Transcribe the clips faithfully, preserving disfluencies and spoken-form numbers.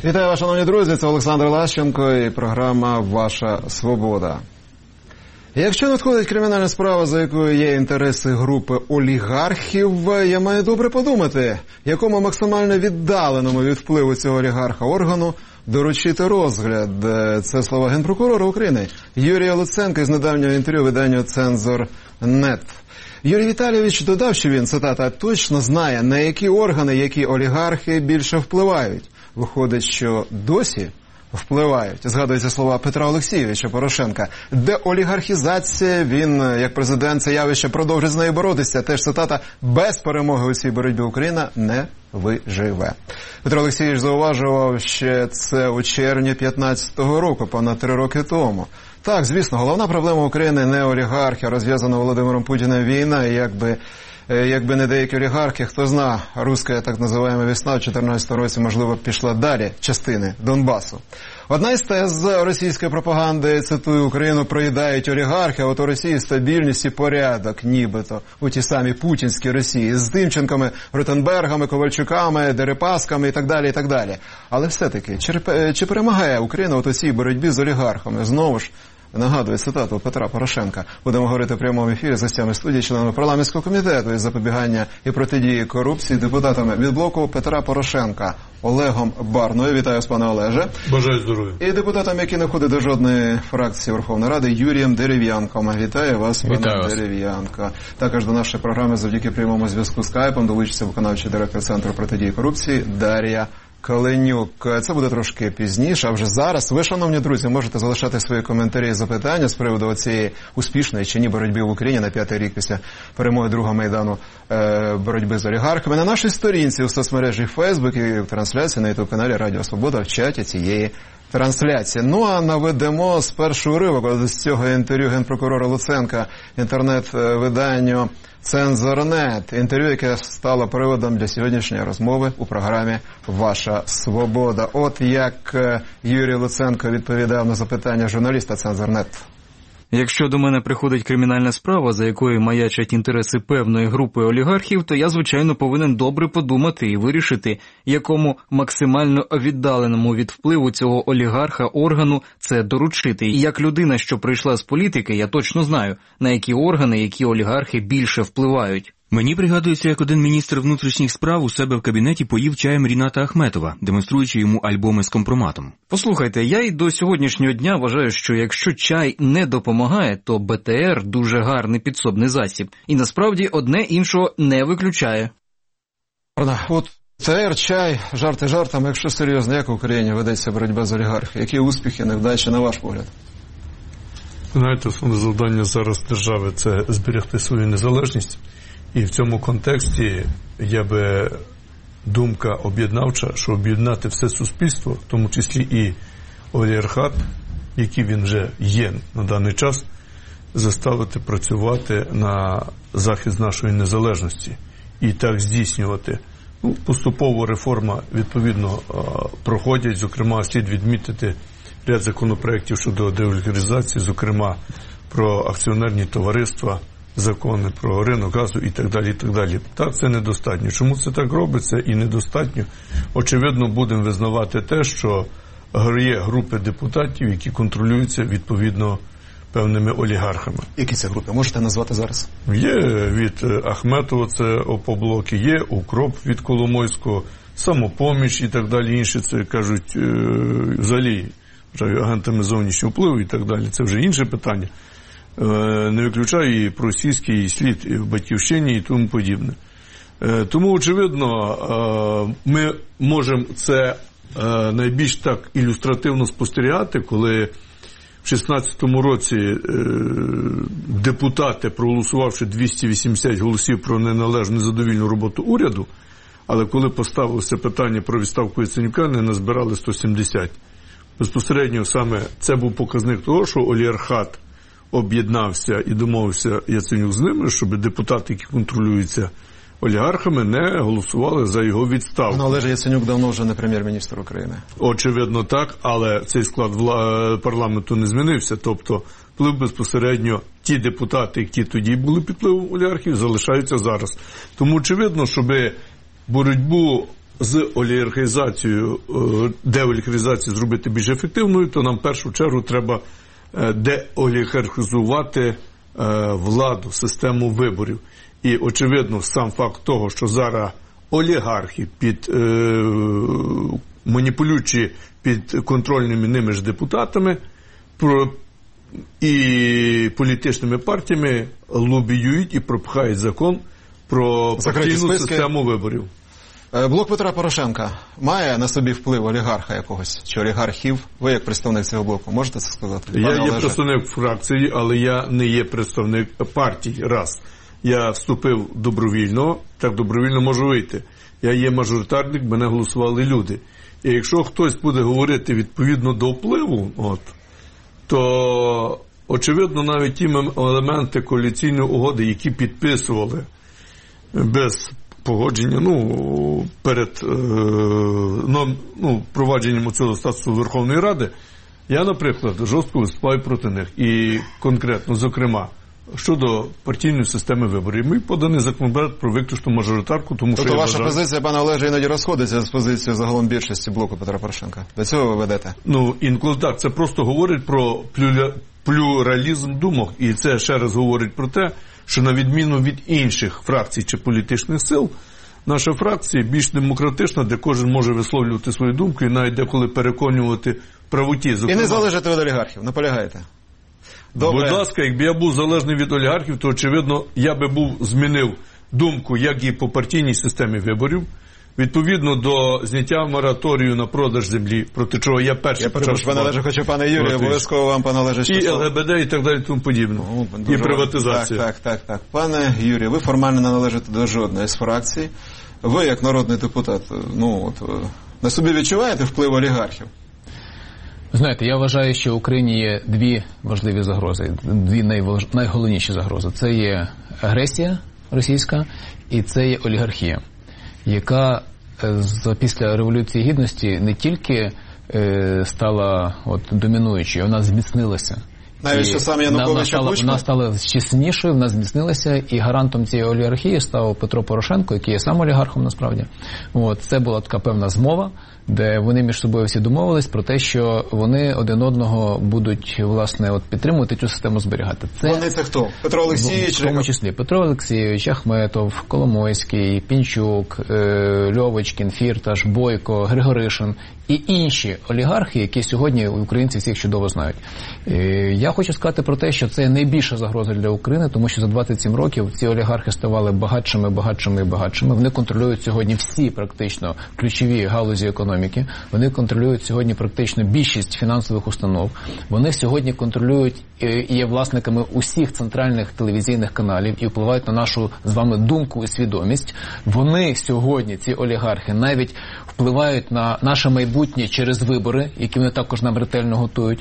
Вітаю вас, шановні друзі, це Олександр Лащенко і програма «Ваша свобода». Якщо надходить кримінальна справа, за якою є інтереси групи олігархів, я маю добре подумати, якому максимально віддаленому від впливу цього олігарха органу доручити розгляд. Це слова Генпрокурора України Юрія Луценка із недавнього інтерв'ю виданню «Цензор.нет». Юрій Віталійович додав, що він, цитата, точно знає, на які органи, які олігархи більше впливають. Виходить, що досі впливають. Згадуються слова Петра Олексійовича Порошенка. Деолігархізація, він, як президент, це явище продовжить з нею боротися. Теж цитата, без перемоги у цій боротьбі Україна не виживе. Петро Олексійович зауважував ще це у червні п'ятнадцятого року, понад три роки тому. Так, звісно, головна проблема України не олігархи, а розв'язана Володимиром Путіним війна, і якби Якби не деякі олігархи, хто зна, руська так називаємо весна в чотирнадцятому році, можливо, пішла далі частини Донбасу. Одна із тез російської пропаганди, цитую, Україну проїдають олігархи, а от у Росії стабільність і порядок, нібито, у ті самі путінській Росії, з Тимченками, Ротенбергами, Ковальчуками, Дерипасками і так далі, і так далі. Але все-таки, чи, чи перемагає Україна у цій боротьбі з олігархами? Знову ж, нагадую цитату Петра Порошенка. Будемо говорити в прямому ефірі з гостями студії, членами парламентського комітету із запобігання і протидії корупції, депутатами від блоку Петра Порошенка Олегом Барною. Вітаю вас, пане Олеже. Бажаю здоров'я. І депутатом, який не входить до жодної фракції Верховної Ради, Юрієм Дерев'янком. Вітаю вас, пане Вітаю Дерев'янко. Також до нашої програми завдяки прямому зв'язку скайпом долучиться виконавчий директор Центру протидії корупції Дар'я Каленюк. Це буде трошки пізніше, а вже зараз ви, шановні друзі, можете залишати свої коментарі і запитання з приводу цієї успішної чи ні боротьби в Україні на п'ятий рік після перемоги другого Майдану е, боротьби з олігархами на нашій сторінці у соцмережі Facebook і в трансляції на ютуб-каналі Радіо Свобода в чаті цієї трансляції. Ну, а наведемо спершу уривок з цього інтерв'ю Генпрокурора Луценка інтернет-виданню «Цензор.нет». Інтерв'ю, яке стало приводом для сьогоднішньої розмови у програмі «Ваша свобода». От як Юрій Луценко відповідав на запитання журналіста «Цензор.нет». Якщо до мене приходить кримінальна справа, за якою маячать інтереси певної групи олігархів, то я, звичайно, повинен добре подумати і вирішити, якому максимально віддаленому від впливу цього олігарха органу це доручити. І як людина, що прийшла з політики, я точно знаю, на які органи, які олігархи більше впливають. Мені пригадується, як один міністр внутрішніх справ у себе в кабінеті поїв чаєм Ріната Ахметова, демонструючи йому альбоми з компроматом. Послухайте, я й до сьогоднішнього дня вважаю, що якщо чай не допомагає, то Б Т Р дуже гарний підсобний засіб. І насправді одне іншого не виключає. От Б Т Р, чай, жарти жартами, якщо серйозно, як в Україні ведеться боротьба з олігархами? Які успіхи, невдачі, на ваш погляд? Знаєте, основне завдання зараз держави – це зберегти свою незалежність. І в цьому контексті я би думка об'єднавча, що об'єднати все суспільство, в тому числі і олігархат, який він вже є на даний час, заставити працювати на захист нашої незалежності і так здійснювати. Ну, поступово реформа, відповідно, проходять, зокрема, слід відмітити ряд законопроєктів щодо деолігархізації, зокрема, про акціонерні товариства, закони про ринок газу і так далі, і так далі. Так, це недостатньо. Чому це так робиться і недостатньо? Очевидно, будемо визнавати те, що є групи депутатів, які контролюються, відповідно, певними олігархами. Які це групи? Можете назвати зараз? Є від Ахметова, це Опоблоки, є Укроп від Коломойського, Самопоміч і так далі, інші, це, кажуть, взагалі, агентами зовнішнього впливу і так далі. Це вже інше питання. Не виключає і проросійський слід і в Батьківщині і тому подібне. Тому, очевидно, ми можемо це найбільш так ілюстративно спостерігати, коли в шістнадцятому році депутати, проголосувавши двісті вісімдесят голосів про неналежну незадовільну роботу уряду, але коли поставилося питання про відставку Яценюка, не назбирали сто сімдесят. Безпосередньо саме це був показник того, що олігархат об'єднався і домовився Яценюк з ними, щоб депутати, які контролюються олігархами, не голосували за його відставку. Ну, але ж Яценюк давно вже не прем'єр-міністр України. Очевидно так, але цей склад вла... парламенту не змінився. Тобто вплив безпосередньо ті депутати, які тоді були під впливом олігархів, залишаються зараз. Тому очевидно, щоб боротьбу з олігархізацією, деолігархізацією зробити більш ефективною, то нам в першу чергу треба деолігархізувати владу, систему виборів. І, очевидно, сам факт того, що зараз олігархи, під, е, маніпулюючи під контрольними ними ж депутатами про, і політичними партіями, лобіюють і пропихають закон про партійну систему виборів. Блок Петра Порошенка має на собі вплив олігарха якогось, чи олігархів? Ви як представник цього блоку, можете це сказати? Я є представник фракції, але я не є представник партії, раз. Я вступив добровільно, так добровільно можу вийти. Я є мажоритарник, мене голосували люди. І якщо хтось буде говорити відповідно до впливу, от, то, очевидно, навіть ті елементи коаліційної угоди, які підписували без погодження, ну, перед е, ну, провадженням цього статусу Верховної Ради, я, наприклад, жорстко виступаю проти них. І конкретно, зокрема, щодо партійної системи виборів. Ми поданий законопроект про виключну мажоритарку, тому тобто що ваша вважаю... позиція, пане Олеже, іноді розходиться з позицією загалом більшості блоку Петра Порошенка. До цього ви ведете? Ну, інколи так. Це просто говорить про плюля... плюралізм думок. І це ще раз говорить про те, що на відміну від інших фракцій чи політичних сил, наша фракція більш демократична, де кожен може висловлювати свою думку і навіть деколи переконувати в правоті. Зокрема... І не залежати від олігархів, наполягаєте? Добре. Будь ласка, якби я був залежний від олігархів, то, очевидно, я би був змінив думку, як і по партійній системі виборів, відповідно до зняття мораторію на продаж землі, проти чого я перший я почав. Я пане Олеже, хочу, пане Юрію, обов'язково вам, пане Олеже, і ЛГБТ, і так далі, тому подібне. Ну, і приватизація. Так, так, так, так. Пане Юрію, ви формально не належите до жодної з фракцій. Ви, як народний депутат, ну, от, на собі відчуваєте вплив олігархів? Знаєте, я вважаю, що в Україні є дві важливі загрози, дві найголовніші загрози. Це є агресія російська і це є олігархія, яка після Революції Гідності не тільки стала от, домінуючою, вона зміцнилася. Навіть що сам Янукович і Кучма? Вона стала чеснішою, вона зміцнилася, і гарантом цієї олігархії став Петро Порошенко, який є сам олігархом насправді. От, це була така певна змова, де вони між собою всі домовились про те, що вони один одного будуть, власне, от, підтримувати цю систему, зберігати. Це, вони це хто? Петро Олексійович? В тому числі Петро Олексійович, Ахметов, Коломойський, Пінчук, Льовочкін, Фірташ, Бойко, Григоришин і інші олігархи, які сьогодні українці всіх чудово знають. Я хочу сказати про те, що це найбільша загроза для України, тому що за двадцять сім років ці олігархи ставали багатшими, багатшими і багатшими. Вони контролюють сьогодні всі практично ключові галузі економіки. Вони контролюють сьогодні практично більшість фінансових установ. Вони сьогодні контролюють і є власниками усіх центральних телевізійних каналів і впливають на нашу з вами думку і свідомість. Вони сьогодні, ці олігархи, навіть впливають на наше майбутнє через вибори, які вони також нам ретельно готують.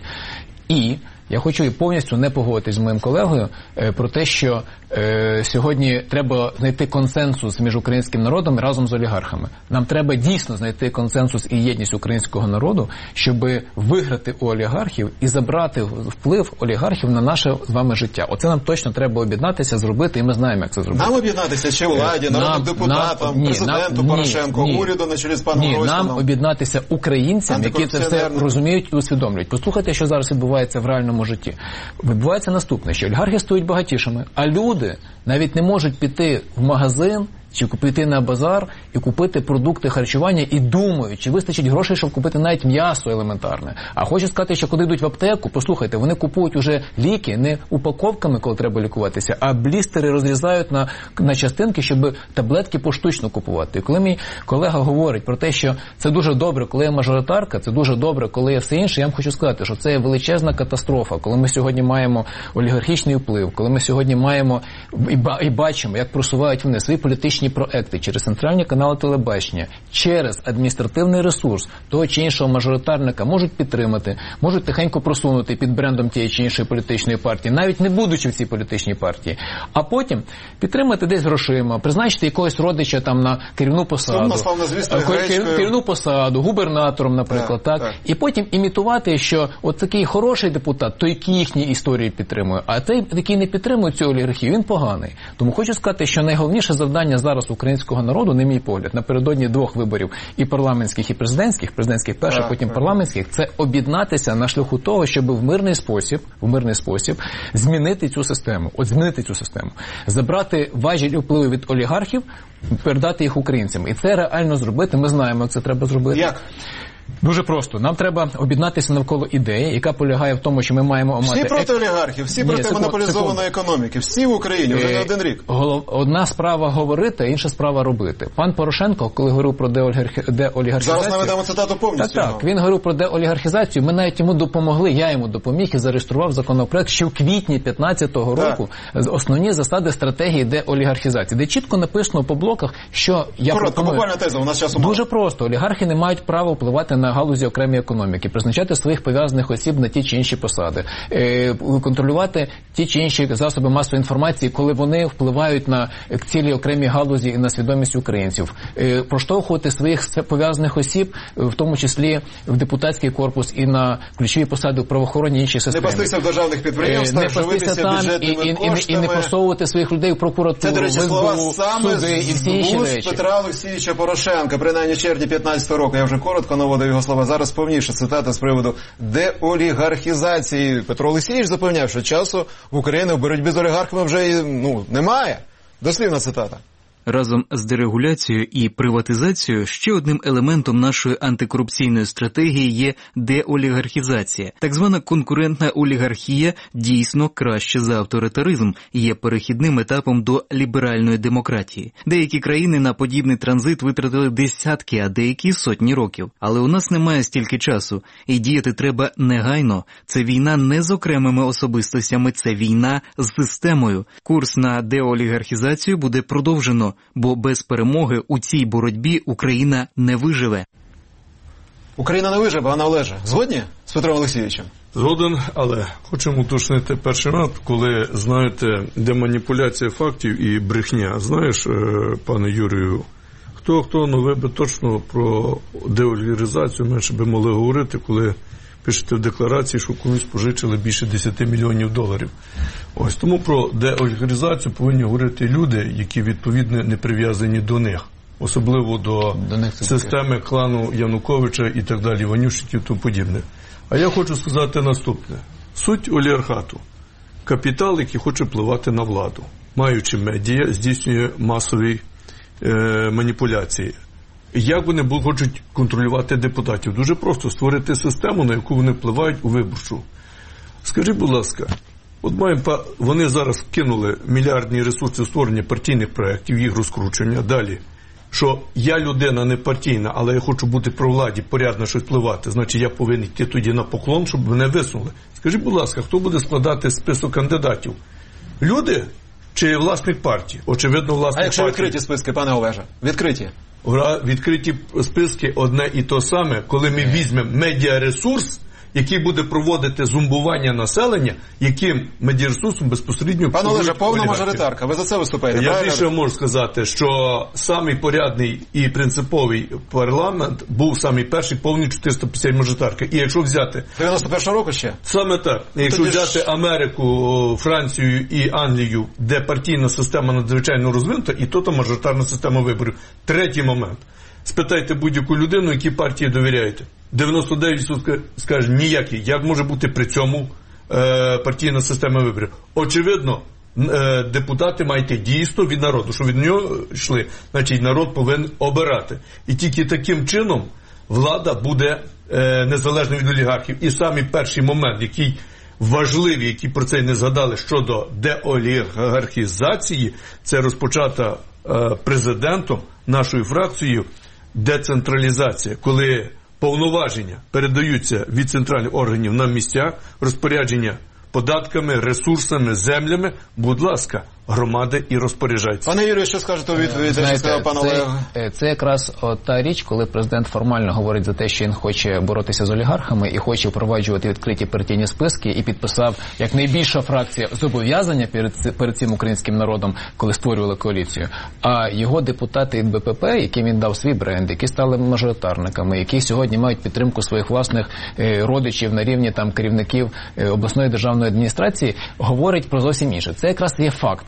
І я хочу і повністю не погодитись з моїм колегою е, про те, що е, сьогодні треба знайти консенсус між українським народом разом з олігархами. Нам треба дійсно знайти консенсус і єдність українського народу, щоб виграти у олігархів і забрати вплив олігархів на наше з вами життя. Оце нам точно треба об'єднатися, зробити, і ми знаємо, як це зробити. Нам об'єднатися чи владі, народним депутатам, ні, президенту нам, Порошенко, ні, уряду на чолі з паном Гройсманом? Ні, нам об'єднатися українцям, які це все розуміють і усвідомлюють. Послухайте, що зараз відбувається в реальному житті. Відбувається наступне, що олігархи стають багатішими, а люди навіть не можуть піти в магазин чи піти на базар і купити продукти харчування і думають, чи вистачить грошей, щоб купити навіть м'ясо елементарне. А хочу сказати, що коли йдуть в аптеку, послухайте, вони купують уже ліки не упаковками, коли треба лікуватися, а блістери розрізають на, на частинки, щоб таблетки поштучно купувати. І коли мій колега говорить про те, що це дуже добре, коли є мажоритарка, це дуже добре, коли є все інше, я вам хочу сказати, що це є величезна катастрофа, коли ми сьогодні маємо олігархічний вплив, коли ми сьогодні маємо і бачимо, як просувають вони свої політичні проекти через центральні канали телебачення, через адміністративний ресурс того чи іншого мажоритарника можуть підтримати, можуть тихенько просунути під брендом тієї чи іншої політичної партії, навіть не будучи в цій політичній партії, а потім підтримати десь грошима, призначити якогось родича там на керівну посаду, керівну посаду, губернатором, наприклад, так, так, так. І потім імітувати, що от такий хороший депутат, той, який їхні історії підтримує, а той, який не підтримує цю олігархію, він поганий. Тому хочу сказати, що найголовніше завдання зараз зараз українського народу, на мій погляд, напередодні двох виборів і парламентських, і президентських, президентських перших, так, потім так. парламентських, це об'єднатися на шляху того, щоб в мирний спосіб, в мирний спосіб змінити цю систему. От змінити цю систему. Забрати важіль впливу від олігархів, передати їх українцям. І це реально зробити. Ми знаємо, як це треба зробити. Як? Дуже просто. Нам треба об'єднатися навколо ідеї, яка полягає в тому, що ми маємо мати... Всі проти олігархів, всі Ні, проти секунд, монополізованої секунд. економіки, всі в Україні, вже не один рік. Одна справа говорити, інша справа робити. Пан Порошенко, коли говорив про деолігархізацію... Зараз наведемо цитату повністю. Так, так, він говорив про деолігархізацію, ми навіть йому допомогли, я йому допоміг і зареєстрував законопроект ще в квітні п'ятнадцятого року основні засади стратегії деолігархізації, де чітко написано по блоках, що я Коротко, пропоную... буквально теза, у нас часу мало. Дуже просто. Олігархи не мають права впливати на галузі окремої економіки, призначати своїх пов'язаних осіб на ті чи інші посади, е, контролювати ті чи інші засоби масової інформації, коли вони впливають на цілі окремі галузі і на свідомість українців, е, проштовхувати своїх пов'язаних осіб, в тому числі в депутатський корпус і на ключові посади в правоохоронній іншій системі. Не пастися в державних підприємствах, е, живитися бюджетними і, і, коштами. І не просовувати своїх людей в прокуратуру, це, до речі, слова СБУ, саме суди і всі інші з речі. Петра Олексійовича Порошенка, принаймні в червні п'ятнадцятого року. Я вже коротко наводив його слова. Зараз повніше цитата з приводу деолігархізації. Петро Олексійович запевняв, що часу в Україні в боротьбі з олігархами вже ну, немає. Дослівна цитата. Разом з дерегуляцією і приватизацією ще одним елементом нашої антикорупційної стратегії є деолігархізація. Так звана конкурентна олігархія дійсно краще за авторитаризм і є перехідним етапом до ліберальної демократії. Деякі країни на подібний транзит витратили десятки, а деякі сотні років. Але у нас немає стільки часу, і діяти треба негайно. Це війна не з окремими особистостями, це війна з системою. Курс на деолігархізацію буде продовжено, бо без перемоги у цій боротьбі Україна не виживе. Україна не виживе, пане Олеже. Згодні з Петром Олексійовичем? Згоден, але хочемо уточнити перший раз, коли, знаєте, де маніпуляція фактів і брехня. Знаєш, пане Юрію, хто-хто, ну ви би точно про деолігархізацію менше би могли говорити, коли пишете в декларації, що комусь пожичили більше десять мільйонів доларів. Ось тому про деолігархізацію повинні говорити люди, які відповідно не прив'язані до них. Особливо до, до системи клану Януковича і так далі, Ванющиків і тому подібне. А я хочу сказати наступне. Суть олігархату. Капітал, який хоче впливати на владу. Маючи медіа, здійснює масові е, маніпуляції. Як вони хочуть контролювати депутатів? Дуже просто створити систему, на яку вони впливають у виборчу. Скажіть, будь ласка, от маємо, вони зараз кинули мільярдні ресурси в створення партійних проєктів, їх розкручення. Далі, що я людина не партійна, але я хочу бути при владі, порядно щось впливати, значить я повинен йти тоді на поклон, щоб мене висунули. Скажіть, будь ласка, хто буде складати список кандидатів? Люди чи власник партії? Очевидно, власник партії. А якщо партії. Відкриті списки, пане Олеже? Відкриті? Відкриті списки одне і то саме, коли ми візьмемо медіаресурс, який буде проводити зумбування населення, яким медіаресурсом безпосередньо... Пане Олеже, повна мажоритарка, ви за це виступаєте? Я більше можу сказати, що самий порядний і принциповий парламент був самий перший повний чотириста п'ятдесят мажоритарка. І якщо взяти... дев'яносто першого року ще? Саме так. Якщо Тоді взяти ж... Америку, Францію і Англію, де партійна система надзвичайно розвинута, і то там мажоритарна система виборів. Третій момент. Спитайте будь-яку людину, якій партії довіряєте. дев'яносто дев'ять відсотків скаже ніякий. Як може бути при цьому е, партійна система виборів? Очевидно, е, депутати мають дійсно від народу. Що від нього йшли, значить народ повинен обирати. І тільки таким чином влада буде е, незалежна від олігархів. І самий перший момент, який важливий, який про це не згадали, щодо деолігархізації, це розпочата е, президентом, нашою фракцією, децентралізація, коли повноваження передаються від центральних органів на місця, розпорядження податками, ресурсами, землями, будь ласка, громади і розпоряджаються. Пане Юрію, що скажете у відповідь, що сказав пан Олег? Це, це якраз та річ, коли президент формально говорить за те, що він хоче боротися з олігархами і хоче впроваджувати відкриті партійні списки, і підписав як найбільша фракція зобов'язання перед, перед цим українським народом, коли створювали коаліцію. А його депутати від БПП, яким він дав свій бренд, які стали мажоритарниками, які сьогодні мають підтримку своїх власних е, родичів на рівні там керівників е, обласної державної адміністрації, говорять про зовсім інше. Це якраз є факт.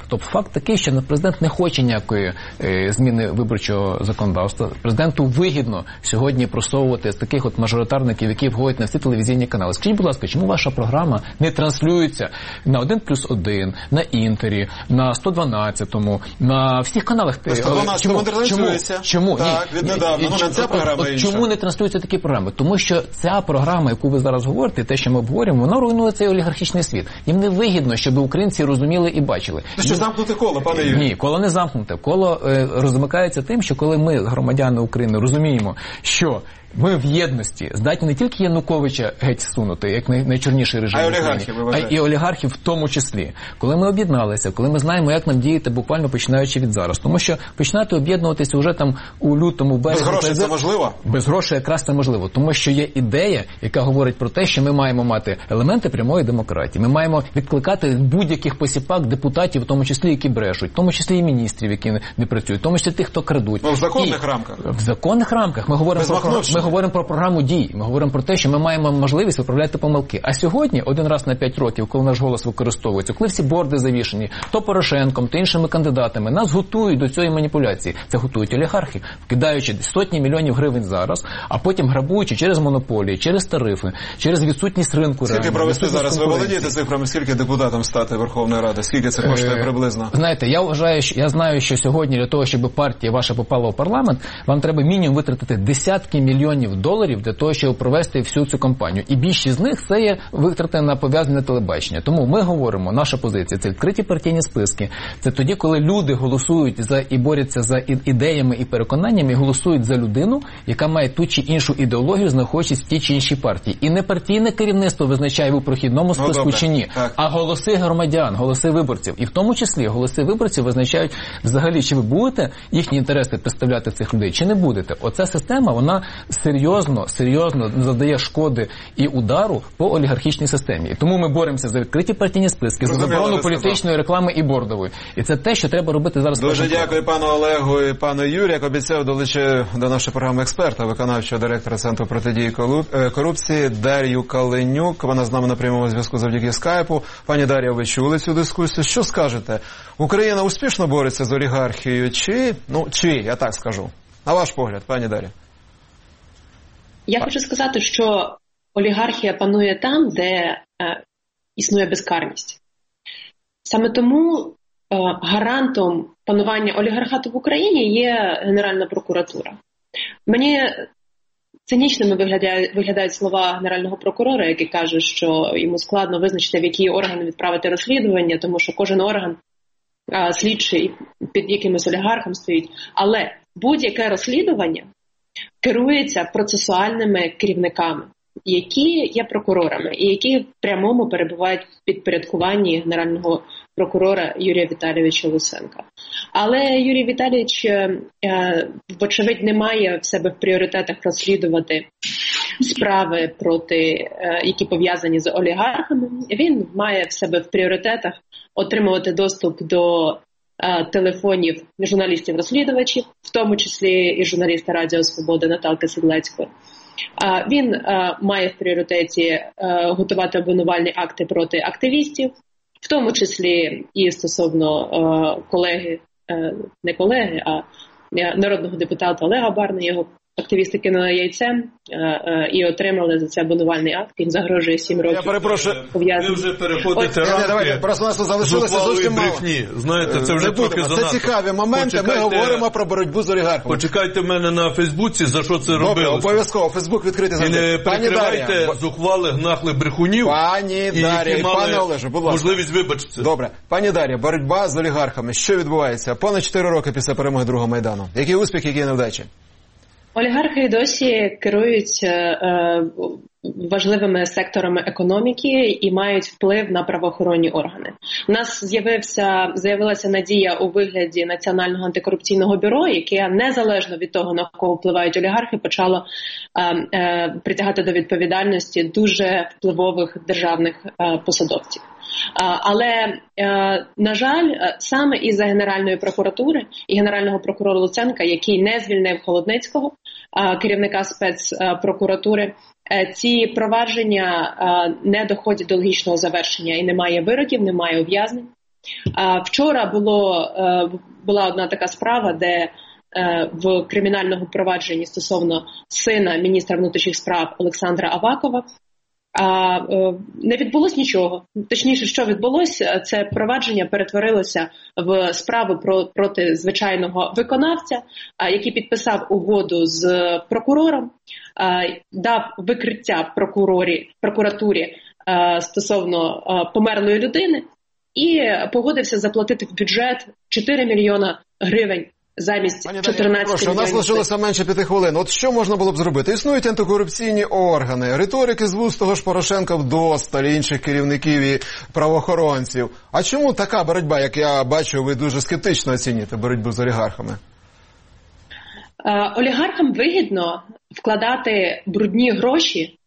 Тобто факт такий, що президент не хоче ніякої е, зміни виборчого законодавства. Президенту вигідно сьогодні просовувати з таких от мажоритарників, які входять на всі телевізійні канали. Скажіть, будь ласка, чому ваша програма не транслюється на один плюс один, на Інтері, на сто дванадцятому, на всіх каналах? На сто дванадцятому не транслюється. Чому? Так, Ні. віднедавна. Ну, не ця програма от, от, інша. чому не транслюються такі програми? Тому що ця програма, яку ви зараз говорите, те, що ми обговорюємо, вона руйнує цей олігархічний світ. Їм не вигідно, щоб українці розуміли і бачили. Це що, замкнуте коло, пане Юрію? Ні, коло не замкнуте. Коло е, розмикається тим, що коли ми, громадяни України, розуміємо, що ми в єдності здатні не тільки Януковича геть сунути, як най, найчорніший режим, а й олігархів, а і олігархів в тому числі. Коли ми об'єдналися, коли ми знаємо, як нам діяти буквально починаючи від зараз. Тому що починати об'єднуватися вже там у лютому, березні... Без грошей це можливо? Без грошей якраз неможливо. Тому що є ідея, яка говорить про те, що ми маємо мати елементи прямої демократії. Ми маємо відкликати будь-яких посіпак депутатів, в тому числі, які брешуть, в тому числі і міністрів, які не, не працюють, в тому числі тих, хто крадуть. Ну, в законних і... рамках? В законних рамках. Ми говоримо, про, ми говоримо про програму дій. Ми говоримо про те, що ми маємо можливість виправляти помилки. А сьогодні, один раз на п'ять років, коли наш голос використовується, коли всі борди завішені, то Порошенком, то іншими кандидатами, нас готують до цієї маніпуляції. Це готують олігархи, вкидаючи сотні мільйонів гривень зараз, а потім грабуючи через монополії, через тарифи, через відсутність ринку. Скільки провести зараз? Ви володієте цифрами, скільки депутатам стати Верховної Ради? Скільки це коштує приблизно? Знаєте, я вважаю, що я знаю, що сьогодні для того, щоб партія ваша попала в парламент, вам треба мінімум витратити десятки мільйонів доларів для того, щоб провести всю цю кампанію. І більшість з них це є витрати на пов'язане телебачення. Тому ми говоримо, наша позиція – це відкриті партійні списки. Це тоді, коли люди голосують за і борються за ідеями і переконаннями, і голосують за людину, яка має ту чи іншу ідеологію, знаходячись в тій чи іншій партії. І не партійне керівництво визначає, ви в прохідному списку ну, чи ні, так. а голоси громадян, голоси виборців. І в тому числі голоси виборців визначають взагалі, чи ви будете їхні інтереси представляти цих людей, чи не будете. Оця система, вона серйозно, серйозно задає шкоди і удару по олігархічній системі. І тому ми боремося за відкриті партійні списки, за заборону політичної реклами і бордової. І це те, що треба робити зараз. Дуже дякую пану Олегу і пану Юрію. Як обіцяв, долучаю до нашої програми експерта, виконавчого директора Центру протидії корупції Дар'ю Каленюк. Вона з нами на прямому зв'язку завдяки скайпу. Пані Дар'я, ви чули цю дискусію. Що скажете? Україна успішно бореться з олігархією чи, ну, чи, я так скажу. На ваш погляд, пані Дар'я. Я хочу сказати, що олігархія панує там, де е, існує безкарність. Саме тому е, гарантом панування олігархату в Україні є Генеральна прокуратура. Мені цинічними виглядають, виглядають слова Генерального прокурора, який каже, що йому складно визначити, в який орган відправити розслідування, тому що кожен орган е, слідчий під якимось олігархом стоїть. Але будь-яке розслідування керується процесуальними керівниками, які є прокурорами і які в прямому перебувають в підпорядкуванні Генерального прокурора Юрія Віталійовича Луценка. Але Юрій Віталійович, е, вочевидь, не має в себе в пріоритетах розслідувати справи, проти, е, які пов'язані з олігархами. Він має в себе в пріоритетах отримувати доступ до телефонів журналістів-розслідувачів, в тому числі і журналіста Радіо Свобода Наталки Седлецької. Він має в пріоритеті готувати обвинувальні акти проти активістів, в тому числі і стосовно колеги, не колеги, а народного депутата Олега Барни. Його активісти кинули яйцем і отримали за це обвинувальний акт. Їм загрожує сім років. Я перепрошую, ви вже переходите рамки. Давайте, просто у нас залишилося зовсім мало. Знаєте, це вже трохи занадто. Це цікаві моменти, ми говоримо про боротьбу з олігархами. Почекайте мене на Фейсбуці, за що це робили. Добре, обов'язково, Фейсбук відкритий завжди. І не перекривайте зухвалих нахлих брехунів. Пані Дар'я і пане Олеже, будь ласка. Можливість вибачитися. Добре. Пані Дар'я, боротьба з олігархами. Що відбувається? Понад чотири роки після перемоги Другого Майдану. Які успіхи, які невдачі? Олігархи досі керують е, важливими секторами економіки і мають вплив на правоохоронні органи. У нас з'явився, з'явилася надія у вигляді Національного антикорупційного бюро, яке незалежно від того, на кого впливають олігархи, почало е, е, притягати до відповідальності дуже впливових державних е, посадовців. Але, на жаль, саме із-за Генеральної прокуратури і Генерального прокурора Луценка, який не звільнив Холодницького, керівника спецпрокуратури, ці провадження не доходять до логічного завершення і немає вироків, немає ув'язнень. Вчора було, була одна така справа, де в кримінальному провадженні стосовно сина міністра внутрішніх справ Олександра Авакова А не відбулось нічого. Точніше, що відбулося, це провадження перетворилося в справу про, проти звичайного виконавця, який підписав угоду з прокурором, дав викриття прокурорі, прокуратурі стосовно померлої людини і погодився заплатити в бюджет чотири мільйона гривень. Замість чотирнадцять мільйонів. У нас лишилося менше п'яти хвилин. От що можна було б зробити? Існують антикорупційні органи, риторики з вуст того ж Порошенка вдосталь, інших керівників і правоохоронців. А чому така боротьба, як я бачу, ви дуже скептично оцінюєте боротьбу з олігархами? Олігархам вигідно вкладати брудні гроші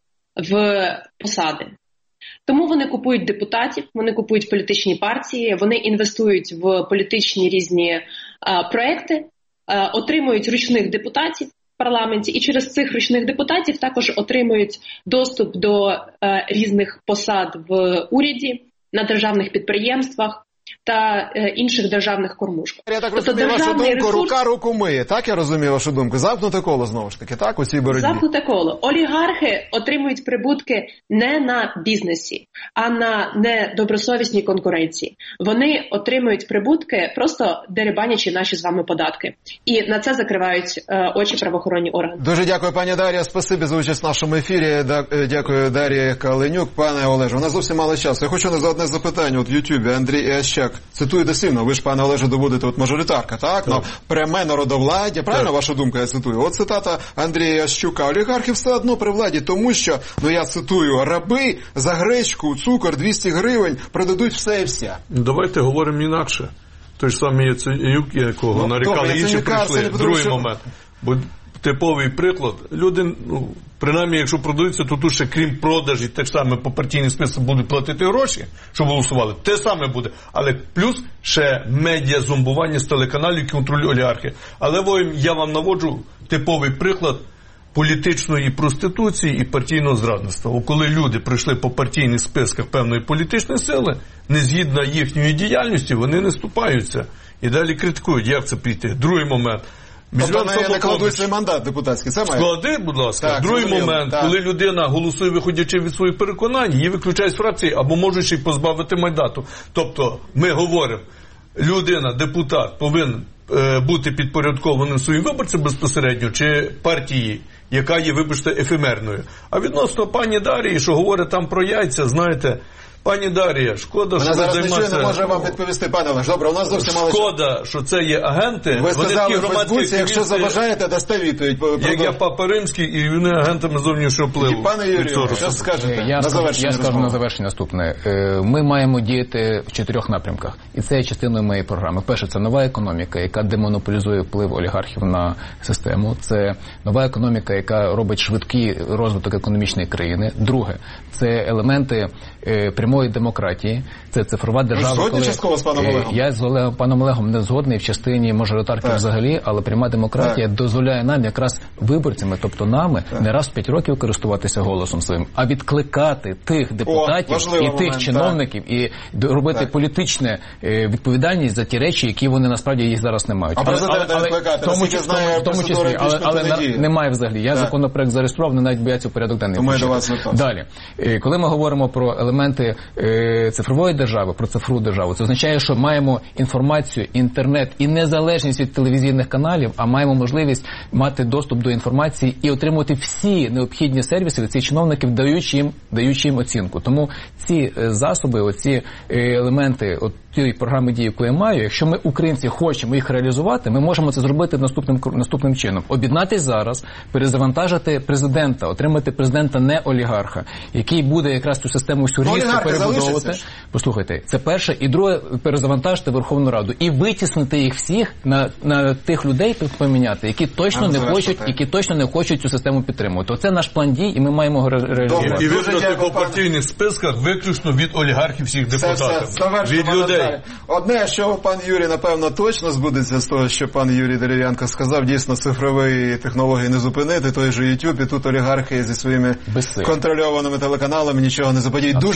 в посади. Тому вони купують депутатів, вони купують політичні партії, вони інвестують в політичні різні а, проекти, а, отримують ручних депутатів в парламенті і через цих ручних депутатів також отримують доступ до а, різних посад в уряді, на державних підприємствах та е, інших державних кормушках. Я так розумію тобто, вашу думку, ресурс... рука руку миє, так я розумію вашу думку? Замкнуте коло, знову ж таки, так, у цій боротьбі? Замкнуте коло. Олігархи отримують прибутки не на бізнесі, а на недобросовісній конкуренції. Вони отримують прибутки, просто дерибанячи наші з вами податки. І на це закривають е, очі правоохоронні органи. Дуже дякую, пані Дар'я, спасибі за участь в нашому ефірі. Дякую, Дар'я Каленюк. Пане Олеже, у нас зовсім мало часу. Я хочу за одне запитання. От в Ютубі Андрій Ящак цитую дослівно, ви ж, пане Олеже, доводите от мажоритарка, так? Ну, пряме народовладдя, правильно так. Ваша думка, я цитую? От цитата Андрія Ящука. Олігархи все одно при владі, тому що, ну я цитую, раби за гречку, цукор, двісті гривень продадуть все і вся. Давайте говоримо інакше. Той ж самий Яценюк, якого ну, нарікали, інші прийшли. Другий що... момент. Бо типовий приклад. Люди, ну, принаймні, якщо продаються, то тут ще крім продажі, те ж саме по партійній списку будуть платити гроші, щоб голосували. Те саме буде. Але плюс ще медіа-зомбування з телеканалів, які контролюють олігархи. Але я вам наводжу типовий приклад політичної проституції і партійного зрадництва. Коли люди прийшли по партійних списках певної політичної сили, не згідно їхньої діяльності, вони не ступаються. І далі критикують, як це піти. Другий момент. Тобто не накладуть свій мандат депутатський, це має? Склади, будь ласка. Так, другий момент, так. Коли людина голосує, виходячи від своїх переконань, її виключають з фракції або можуть ще й позбавити мандату. Тобто, ми говоримо, людина, депутат повинен е, бути підпорядкованим своїм виборцям безпосередньо, чи партії, яка є, вибачте, ефемерною. А відносно пані Дарії, що говорить там про яйця, знаєте, пані Дар'я, шкода, вона що ви займаєтеся... Вона зараз не може вам відповісти, пане Олеж. Добре, у нас зовсім мало... Шкода, що це є агенти. Ви сказали в Фейсбуці, якщо заважаєте, дасте відповідь. Як я Папа Римський, і вони агентами зовнішнього впливу. І пане Юрію, що скажете я на завершення? Я скажу на завершення наступне. Ми маємо діяти в чотирьох напрямках. І це є частиною моєї програми. Перше, це нова економіка, яка демонополізує вплив олігархів на систему. Це нова економіка, яка робить швидкий розвиток економічної країни. Друге, це елементи е, прямої демократії, це цифрова держава. Ви згодні частково з паном Олегом? Я з Олегом, паном Олегом не згодний в частині мажоритарки взагалі, але пряма демократія так. дозволяє нам якраз виборцями, тобто нами, так. не раз в п'ять років користуватися голосом своїм, а відкликати тих депутатів О, і тих момент, чиновників так. і робити так. політичну е, відповідальність за ті речі, які вони насправді їх зараз не мають. А президента відкликати, тому числі, знає, тому числі, але, але на, немає взагалі. Я так. законопроект зареєстрував, не навіть бояться в порядок денний. Тому я до вас Далі. Коли ми говоримо про елементи е, цифрової держави, про цифрову державу, це означає, що маємо інформацію, інтернет і незалежність від телевізійних каналів, а маємо можливість мати доступ до інформації і отримувати всі необхідні сервіси від цих чиновників, даючи їм, даючи їм оцінку. Тому ці е, засоби, оці е, елементи от тієї програми дії, яку я маю, якщо ми, українці, хочемо їх реалізувати, ми можемо це зробити наступним, наступним чином. Об'єднатись зараз, перезавантажити президента, отримати президента не олігарха, який буде якраз цю систему всю різко перебудовувати. Послухайте, це перше. І друге, перезавантажити Верховну Раду. І витіснити їх всіх на, на тих людей поміняти, які точно не хочуть, які точно не хочуть цю систему підтримувати. Оце наш план дій, і ми маємо його реалізувати. І вибрати по партійних списках виключно від олігархів всіх депутатів. Від людей. Одне, що пан Юрій, напевно, точно збудеться з того, що пан Юрій Дерев'янко сказав, дійсно цифрові технології не зупинити, той же YouTube, і тут олігархи зі своїми контрольованими телеканалами нічого не заподіють. Дуже дякую.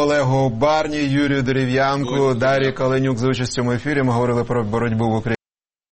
Олегу Барні, Юрію Дерев'янку, Дар'ї Каленюк за участю в ефірі. Ми говорили про боротьбу в Україні.